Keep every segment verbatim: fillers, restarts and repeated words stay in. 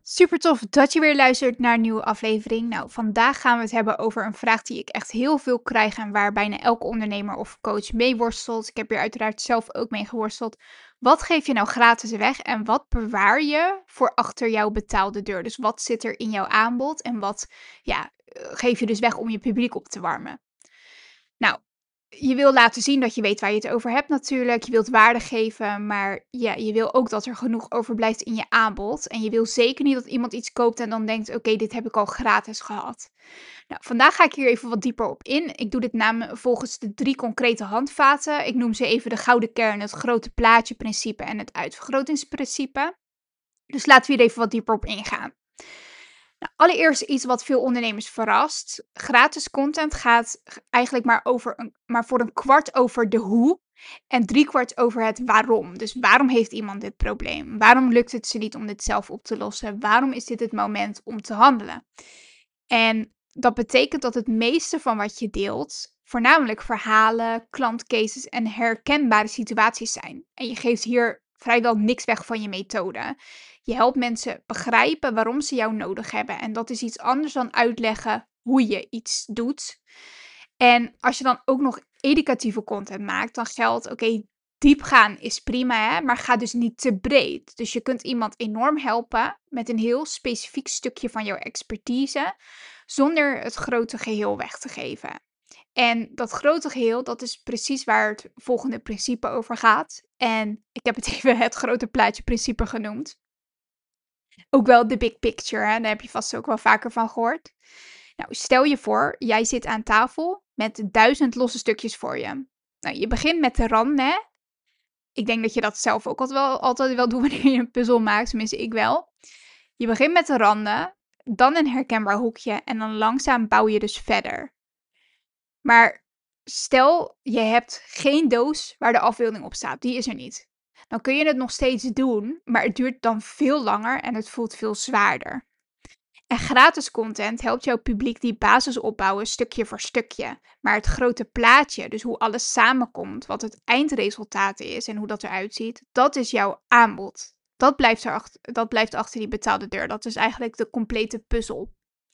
Super tof dat je weer luistert naar een nieuwe aflevering. Nou, vandaag gaan we het hebben over een vraag die ik echt heel veel krijg en waar bijna elke ondernemer of coach mee worstelt. Ik heb hier uiteraard zelf ook mee geworsteld. Wat geef je nou gratis weg en wat bewaar je voor achter jouw betaalde deur? Dus wat zit er in jouw aanbod en wat ja, eh, geef je dus weg om je publiek op te warmen? Nou, je wil laten zien dat je weet waar je het over hebt natuurlijk. Je wilt waarde geven, maar ja, je wil ook dat er genoeg overblijft in je aanbod. En je wil zeker niet dat iemand iets koopt en dan denkt: oké, dit heb ik al gratis gehad. Nou, vandaag ga ik hier even wat dieper op in. Ik doe dit namelijk volgens de drie concrete handvaten. Ik noem ze even de gouden kern, het grote plaatje principe en het uitvergrotingsprincipe. Dus laten we hier even wat dieper op ingaan. Nou, allereerst iets wat veel ondernemers verrast. Gratis content gaat g- eigenlijk maar, over een, maar voor een kwart over de hoe en drie kwart over het waarom. Dus waarom heeft iemand dit probleem? Waarom lukt het ze niet om dit zelf op te lossen? Waarom is dit het moment om te handelen? En dat betekent dat het meeste van wat je deelt voornamelijk verhalen, klantcases en herkenbare situaties zijn. En je geeft hier vrijwel niks weg van je methode. Je helpt mensen begrijpen waarom ze jou nodig hebben. En dat is iets anders dan uitleggen hoe je iets doet. En als je dan ook nog educatieve content maakt, dan geldt, oké, diep gaan is prima, hè, maar ga dus niet te breed. Dus je kunt iemand enorm helpen met een heel specifiek stukje van jouw expertise, zonder het grote geheel weg te geven. En dat grote geheel, dat is precies waar het volgende principe over gaat. En ik heb het even het grote plaatje principe genoemd. Ook wel de big picture, hè? Daar heb je vast ook wel vaker van gehoord. Nou, stel je voor, jij zit aan tafel met duizend losse stukjes voor je. Nou, je begint met de randen, hè? Ik denk dat je dat zelf ook altijd wel, altijd wel doet wanneer je een puzzel maakt, tenminste ik wel. Je begint met de randen, dan een herkenbaar hoekje en dan langzaam bouw je dus verder. Maar stel je hebt geen doos waar de afbeelding op staat, die is er niet. Dan kun je het nog steeds doen, maar het duurt dan veel langer en het voelt veel zwaarder. En gratis content helpt jouw publiek die basis opbouwen stukje voor stukje. Maar het grote plaatje, dus hoe alles samenkomt, wat het eindresultaat is en hoe dat eruit ziet, dat is jouw aanbod. Dat blijft, er achter, dat blijft achter die betaalde deur. Dat is eigenlijk de complete puzzel.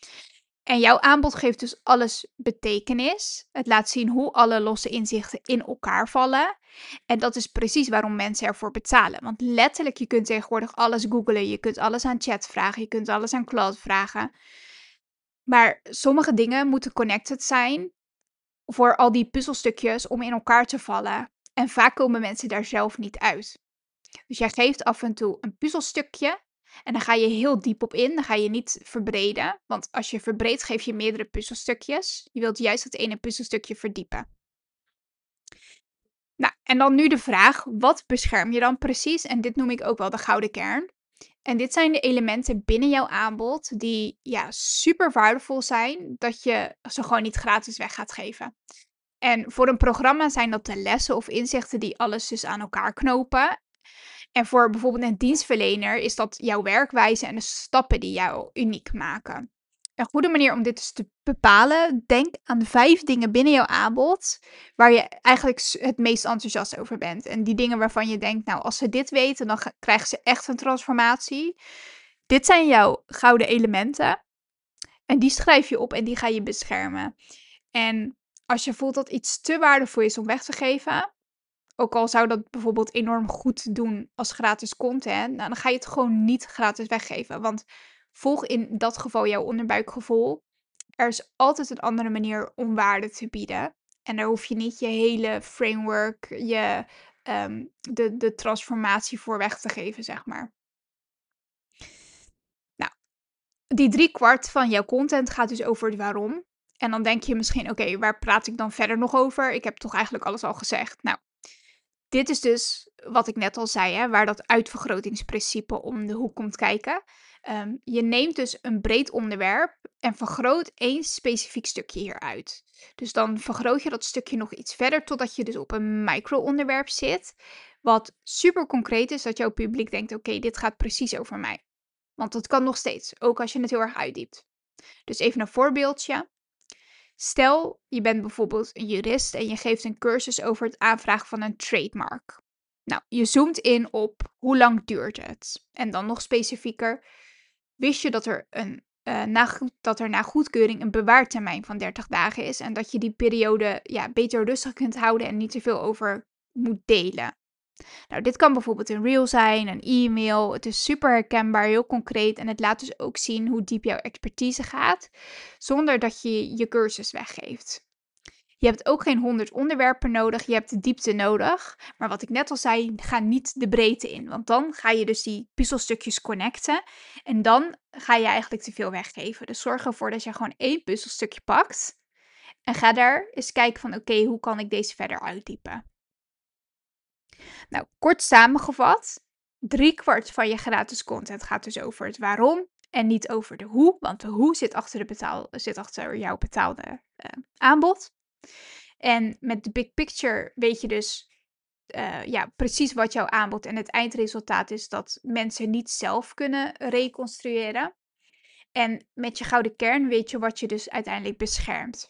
En jouw aanbod geeft dus alles betekenis. Het laat zien hoe alle losse inzichten in elkaar vallen. En dat is precies waarom mensen ervoor betalen. Want letterlijk, je kunt tegenwoordig alles googlen. Je kunt alles aan chat vragen. Je kunt alles aan cloud vragen. Maar sommige dingen moeten connected zijn voor al die puzzelstukjes om in elkaar te vallen. En vaak komen mensen daar zelf niet uit. Dus jij geeft af en toe een puzzelstukje en dan ga je heel diep op in. Dan ga je niet verbreden, want als je verbreedt geef je meerdere puzzelstukjes. Je wilt juist dat ene puzzelstukje verdiepen. Nou, en dan nu de vraag, wat bescherm je dan precies? En dit noem ik ook wel de gouden kern. En dit zijn de elementen binnen jouw aanbod die ja, super waardevol zijn, dat je ze gewoon niet gratis weg gaat geven. En voor een programma zijn dat de lessen of inzichten die alles dus aan elkaar knopen. En voor bijvoorbeeld een dienstverlener is dat jouw werkwijze en de stappen die jou uniek maken. Een goede manier om dit dus te bepalen, denk aan de vijf dingen binnen jouw aanbod waar je eigenlijk s- het meest enthousiast over bent. En die dingen waarvan je denkt, nou, als ze dit weten, dan ga- krijgen ze echt een transformatie. Dit zijn jouw gouden elementen en die schrijf je op en die ga je beschermen. En als je voelt dat iets te waardevol is om weg te geven, ook al zou dat bijvoorbeeld enorm goed doen als gratis content, nou, dan ga je het gewoon niet gratis weggeven. Want volg in dat geval jouw onderbuikgevoel. Er is altijd een andere manier om waarde te bieden. En daar hoef je niet je hele framework, je, ehm, de, de transformatie voor weg te geven, zeg maar. Nou, die drie kwart van jouw content gaat dus over het waarom. En dan denk je misschien, oké, waar praat ik dan verder nog over? Ik heb toch eigenlijk alles al gezegd. Nou, dit is dus wat ik net al zei, hè, waar dat uitvergrotingsprincipe om de hoek komt kijken. Ehm, je neemt dus een breed onderwerp en vergroot één specifiek stukje hieruit. Dus dan vergroot je dat stukje nog iets verder totdat je dus op een micro-onderwerp zit. Wat super concreet is, dat jouw publiek denkt, oké, dit gaat precies over mij. Want dat kan nog steeds, ook als je het heel erg uitdiept. Dus even een voorbeeldje. Stel, je bent bijvoorbeeld een jurist en je geeft een cursus over het aanvragen van een trademark. Nou, je zoomt in op hoe lang duurt het? En dan nog specifieker, Wist je dat er, een, uh, na, goed, dat er na goedkeuring een bewaartermijn van dertig dagen is en dat je die periode ja, beter rustig kunt houden en niet te veel over moet delen? Nou, dit kan bijvoorbeeld een reel zijn, een e-mail. Het is super herkenbaar, heel concreet en het laat dus ook zien hoe diep jouw expertise gaat, zonder dat je je cursus weggeeft. Je hebt ook geen honderd onderwerpen nodig, je hebt de diepte nodig. Maar wat ik net al zei, ga niet de breedte in. Want dan ga je dus die puzzelstukjes connecten. En dan ga je eigenlijk te veel weggeven. Dus zorg ervoor dat je gewoon één puzzelstukje pakt. En ga daar eens kijken van, oké, okay, hoe kan ik deze verder uitdiepen? Nou, kort samengevat. Drie kwart van je gratis content gaat dus over het waarom. En niet over de hoe. Want de hoe zit achter, de betaal, zit achter jouw betaalde uh, aanbod. En met de big picture weet je dus uh, ja, precies wat jouw aanbod en het eindresultaat is dat mensen niet zelf kunnen reconstrueren. En met je gouden kern weet je wat je dus uiteindelijk beschermt.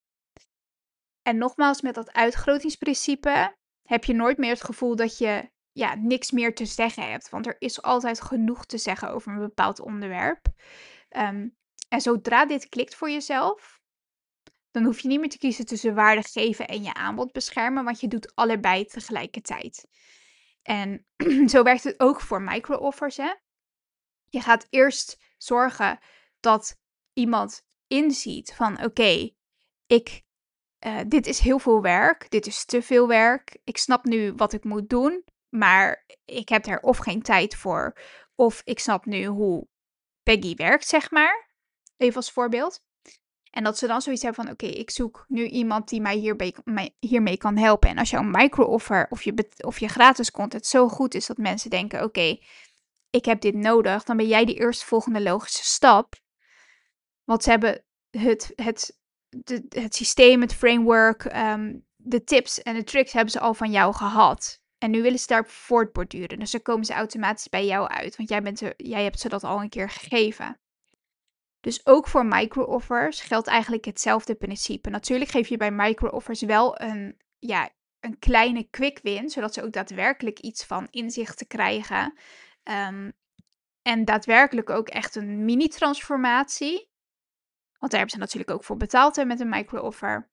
En nogmaals, met dat uitgrotingsprincipe heb je nooit meer het gevoel dat je ja, niks meer te zeggen hebt. Want er is altijd genoeg te zeggen over een bepaald onderwerp. Um, en zodra dit klikt voor jezelf, dan hoef je niet meer te kiezen tussen waarde geven en je aanbod beschermen, want je doet allebei tegelijkertijd. En zo werkt het ook voor micro-offers, hè. Je gaat eerst zorgen dat iemand inziet van oké, okay, ik, uh, dit is heel veel werk, dit is te veel werk. Ik snap nu wat ik moet doen, maar ik heb er of geen tijd voor, of ik snap nu hoe Peggy werkt, zeg maar. Even als voorbeeld. En dat ze dan zoiets hebben van, oké, okay, ik zoek nu iemand die mij hierbij, mij hiermee kan helpen. En als jouw micro-offer of je, of je gratis content zo goed is dat mensen denken, oké, okay, ik heb dit nodig, dan ben jij de eerstvolgende logische stap. Want ze hebben het, het, de, het systeem, het framework, um, de tips en de tricks hebben ze al van jou gehad. En nu willen ze daar voortborduren. Dus dan komen ze automatisch bij jou uit. Want jij, bent er, jij hebt ze dat al een keer gegeven. Dus ook voor micro-offers geldt eigenlijk hetzelfde principe. Natuurlijk geef je bij micro-offers wel een, ja, een kleine quick win, zodat ze ook daadwerkelijk iets van inzicht krijgen. Um, en daadwerkelijk ook echt een mini-transformatie. Want daar hebben ze natuurlijk ook voor betaald hè, met een micro-offer.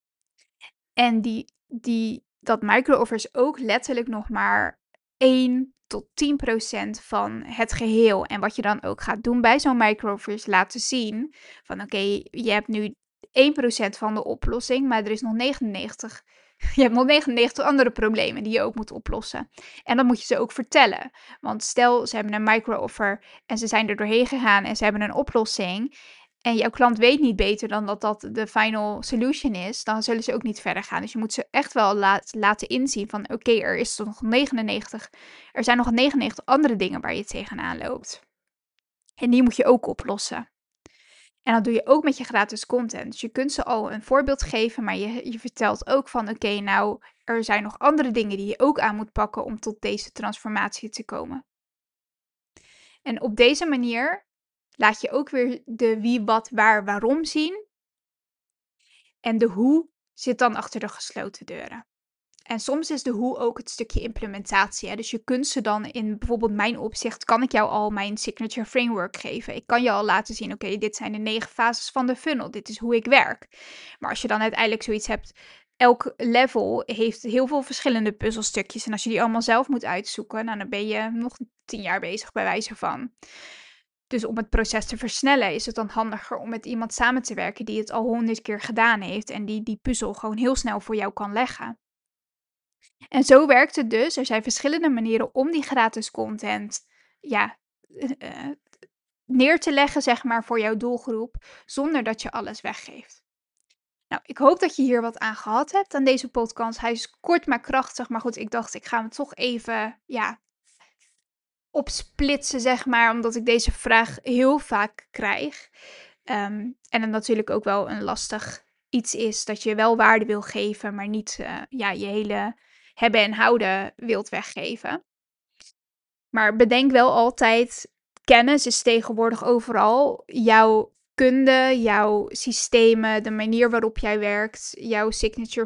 En die, die, dat micro-offer is ook letterlijk nog maar één tot tien procent van het geheel. En wat je dan ook gaat doen bij zo'n micro-offer is laten zien van oké, okay, je hebt nu één procent van de oplossing, maar er is nog negenennegentig. Je hebt nog negenennegentig andere problemen die je ook moet oplossen. En dat moet je ze ook vertellen. Want stel, ze hebben een micro-offer en ze zijn er doorheen gegaan en ze hebben een oplossing. En jouw klant weet niet beter dan dat dat de final solution is, dan zullen ze ook niet verder gaan. Dus je moet ze echt wel laat, laten inzien van oké, okay, er is nog negenennegentig, er zijn nog negenennegentig andere dingen waar je tegenaan loopt. En die moet je ook oplossen. En dat doe je ook met je gratis content. Dus je kunt ze al een voorbeeld geven, maar je, je vertelt ook van oké, okay, nou, er zijn nog andere dingen die je ook aan moet pakken om tot deze transformatie te komen. En op deze manier laat je ook weer de wie, wat, waar, waarom zien. En de hoe zit dan achter de gesloten deuren. En soms is de hoe ook het stukje implementatie. Hè? Dus je kunt ze dan in bijvoorbeeld mijn opzicht, kan ik jou al mijn signature framework geven. Ik kan je al laten zien, oké, okay, dit zijn de negen fases van de funnel. Dit is hoe ik werk. Maar als je dan uiteindelijk zoiets hebt, elk level heeft heel veel verschillende puzzelstukjes. En als je die allemaal zelf moet uitzoeken, nou, dan ben je nog tien jaar bezig bij wijze van. Dus om het proces te versnellen is het dan handiger om met iemand samen te werken die het al honderd keer gedaan heeft en die die puzzel gewoon heel snel voor jou kan leggen. En zo werkt het dus. Er zijn verschillende manieren om die gratis content ja, uh, neer te leggen, zeg maar, voor jouw doelgroep, zonder dat je alles weggeeft. Nou, ik hoop dat je hier wat aan gehad hebt aan deze podcast. Hij is kort maar krachtig, maar goed, ik dacht ik ga hem toch even, ja, opsplitsen, zeg maar, omdat ik deze vraag heel vaak krijg. Um, en het natuurlijk ook wel een lastig iets is dat je wel waarde wil geven, maar niet uh, ja, je hele hebben en houden wilt weggeven. Maar bedenk wel altijd, kennis is tegenwoordig overal. Jouw kunde, jouw systemen, de manier waarop jij werkt, jouw signature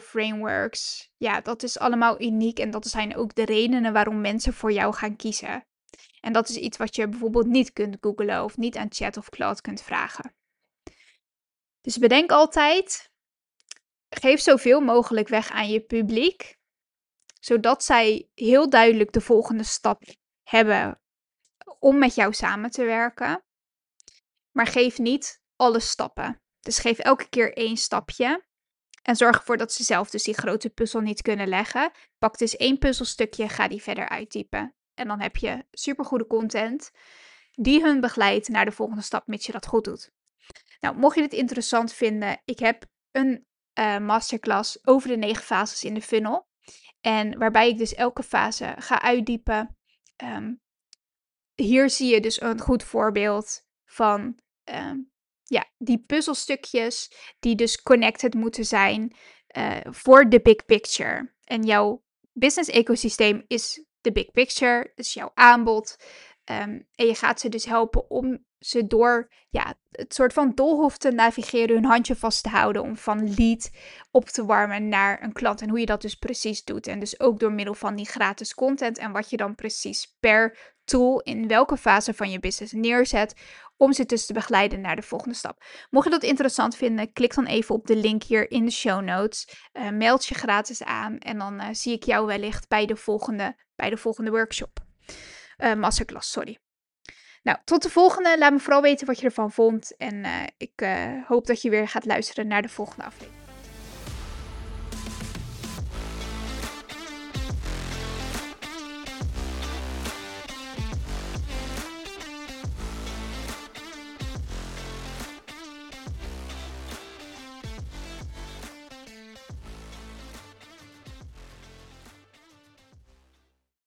frameworks. Ja, dat is allemaal uniek en dat zijn ook de redenen waarom mensen voor jou gaan kiezen. En dat is iets wat je bijvoorbeeld niet kunt googlen of niet aan Chat of Claude kunt vragen. Dus bedenk altijd, geef zoveel mogelijk weg aan je publiek, zodat zij heel duidelijk de volgende stap hebben om met jou samen te werken. Maar geef niet alle stappen. Dus geef elke keer één stapje. En zorg ervoor dat ze zelf dus die grote puzzel niet kunnen leggen. Pak dus één puzzelstukje, ga die verder uitdiepen. En dan heb je supergoede content die hun begeleidt naar de volgende stap, mits je dat goed doet. Nou, mocht je dit interessant vinden, ik heb een uh, masterclass over de negen fases in de funnel. En waarbij ik dus elke fase ga uitdiepen. Um, hier zie je dus een goed voorbeeld van um, ja, die puzzelstukjes die dus connected moeten zijn uh, voor de big picture. En jouw business ecosysteem is de big picture, dus jouw aanbod. Um, en je gaat ze dus helpen om ze door ja, het soort van doolhof te navigeren, hun handje vast te houden om van lead op te warmen naar een klant. En hoe je dat dus precies doet. En dus ook door middel van die gratis content en wat je dan precies per tool in welke fase van je business neerzet om ze dus te begeleiden naar de volgende stap. Mocht je dat interessant vinden, klik dan even op de link hier in de show notes. Uh, meld je gratis aan en dan uh, zie ik jou wellicht bij de volgende, bij de volgende workshop. Uh, masterclass, sorry. Nou, tot de volgende. Laat me vooral weten wat je ervan vond. En uh, ik uh, hoop dat je weer gaat luisteren naar de volgende aflevering.